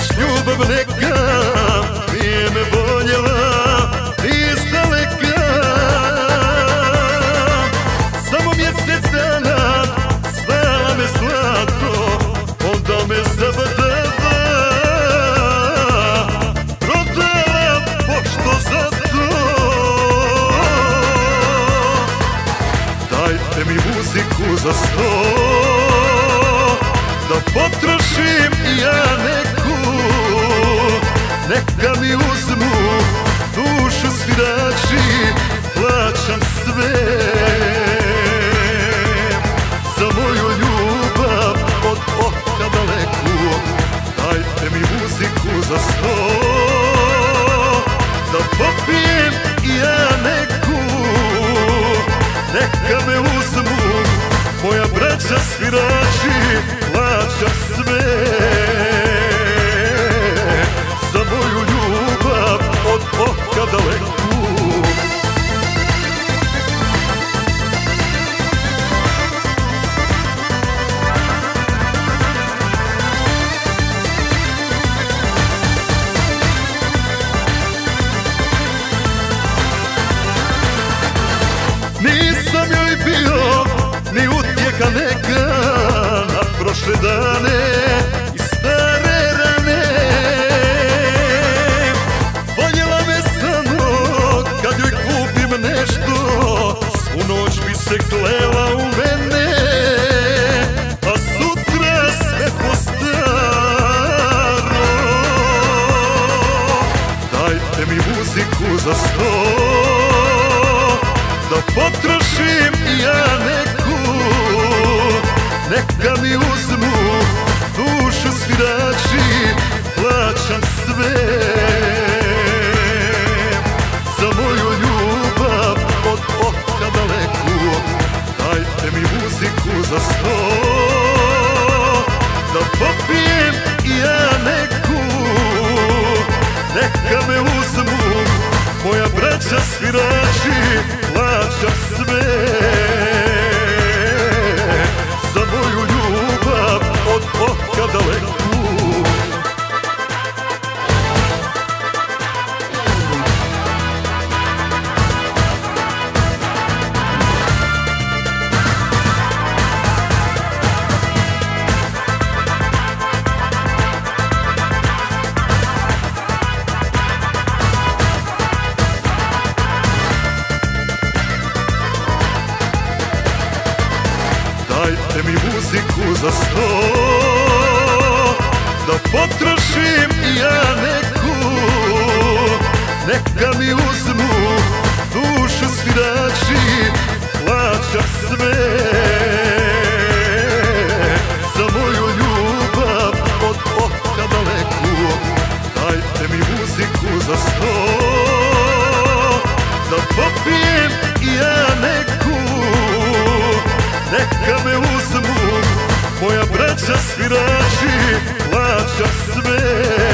baš ljubav neka nije me voljela iz daleka. Samo mjesec dana zvala me zlato, onda me zabadava, prodala pošto za to. Dajte mi muziku za sto, da potrošim i ja neku, neka mi uzmu dušu svirači, plaćam sve za moju ljubav od oka daleku. Dajte mi muziku za sto, da popijem i ja neku, neka me uzmu moja braća svirači, plaćam sve za moju ljubav od oka daleku. Nisam joj bio ni utjeha neka na prošle dane i stare rane. Voljela me samo kad joj kupim nešto, svu noć bi se klela u mene, a sutra sve po staro. Dajte mi muziku za sto, da potrošim i ja neku, neka mi uzmu dušu svirači, plaćam sve za moju ljubav od oka daleku. Dajte mi muziku za sto, da popijem i ja neku, neka me uzmu moja braća svirači, plaćam sve za moju ljubav od oka daleku. Dajte mi muziku za sto, da potrošim i ja neku, neka mi uzmu dušu svirači, plaćam sve za moju ljubav od oka daleku. Dajte mi muziku za sto, da popijem i ja neku, neka me uzmu moja braća svirači, plaćam sve